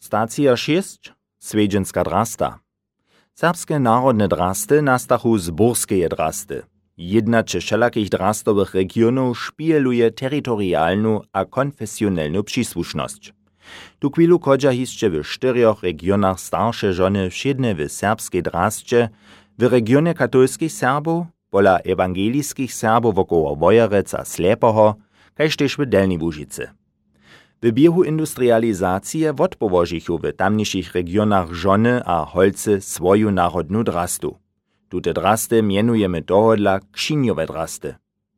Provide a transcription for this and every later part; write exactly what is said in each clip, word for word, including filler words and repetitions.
Stacja šest. Swiedźenska drasta. Serbskie narodne drasty nastachu zborskeje drasty. Jedna czy wszelakich drastowych regionów szpieluje terytorialną a konfesjonalną przysłuszność. Tu chwilu kodźa jeszcze w czterech regionach starsze żony wszedne w serbskiej drascie, w regionie katolskich Serbów, pola ewangelijskich Serbów wokoło Wojereca Slepoho, kaž tež w Delnej Łužicy. W biehu industrializacije odpowožichu w tamniejszych regionach żony a holce swoją narodną drastu. Tute drasty mienujemy tohodla kšinjowe drasty.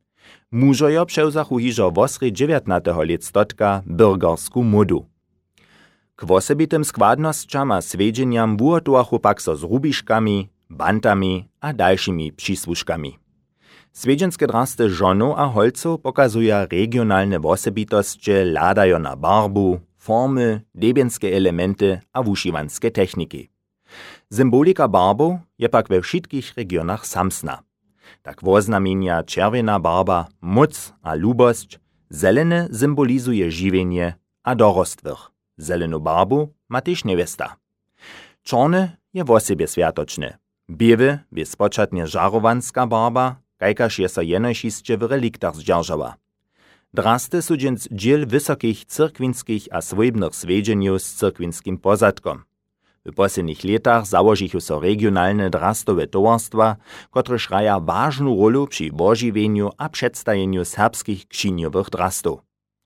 Mužojo převzachu hižo wosry dziewiętnastego letstotka bürgersku modu. K wosebitym składnosćam a swiedźeniam wuhotowachu pak so z rubiškami, bantami a dalszymi przysłuszkami. Swiedźenskie drasty żonu a holców pokazują regionalne wosebitosće, ladajo na barbu, formy, debienskie elementy a wuszywanskie techniki. Symbolika barbu je pak we wszystkich regionach samsna. Tak woznamienia czerwiena barba moc a lubosć, zelene symbolizuje żywienie a dorostwych. Zelenu barbu ma też niewesta. Czarny je wosebie światoczny. Biewy je spočatnie żarowanska barba, kajkaż je so jenośisće w reliktach zdzierżała. Drasty su dźens dziel wysokich cyrkwinskich a swojbnych swiedźeniów z cyrkwinskim pozadkom. W poslednich letach załožichu so regionalne drastowe towarstwa, które hraja ważną rolę przy wožiwieniu a przedstawieniu serbskich kšinjowych drastów.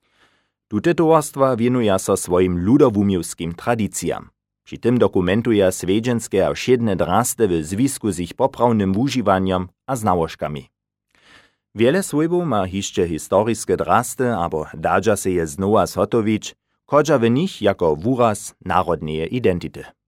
Tute towarstwa wienuja so swoim ludowumiowskim tradycjam. Przy tym dokumentuja swiedźenskie a wszedne drasty w związku z ich poprawnym wužiwaniem a znałożkami. Wiele swojbów ma hišće historiskie drasty, abo dadža se je znowa zhotowić, kodža w nich jako wuraz narodnej identity.